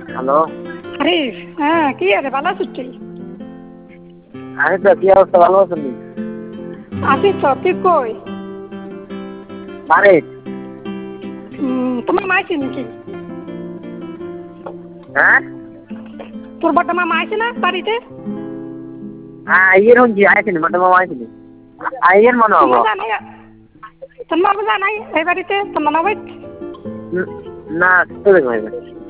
Hello. আরে হ্যাঁ, কি আছে ভালো আছিস তুই? আমি তো কি অবস্থা, ভালো আছেন? আছিস তো, তুই কই? বাড়ি। তোমার মা আছে নাকি? হ্যাঁ তোর বড় মামা আছে না বাড়িতে? আইয়ের হন কি আইছেন, বড় মামা আইছেন। আইয়ের মনে তোর হবো। মা জানাই, তোর মা জানাই এই বাড়িতে তোর মনে হয়? না তো দেখো